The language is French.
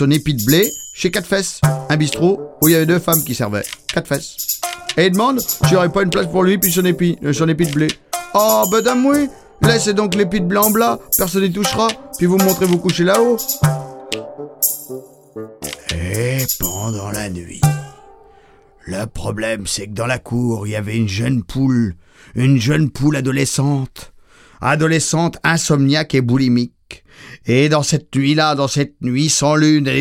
son épi de blé chez Quatre Fesses, un bistrot où il y avait 2 femmes qui servaient. Quatre Fesses. Et il demande s'il n'y aurait pas une place pour lui puis son épi de blé. Oh, ben dame, oui. Laissez donc l'épi de blé en blas, personne n'y touchera, puis vous montrez vous coucher là-haut. Et pendant la nuit, le problème c'est que dans la cour, il y avait une jeune poule adolescente insomniaque et boulimique. Et dans cette nuit sans lune, elle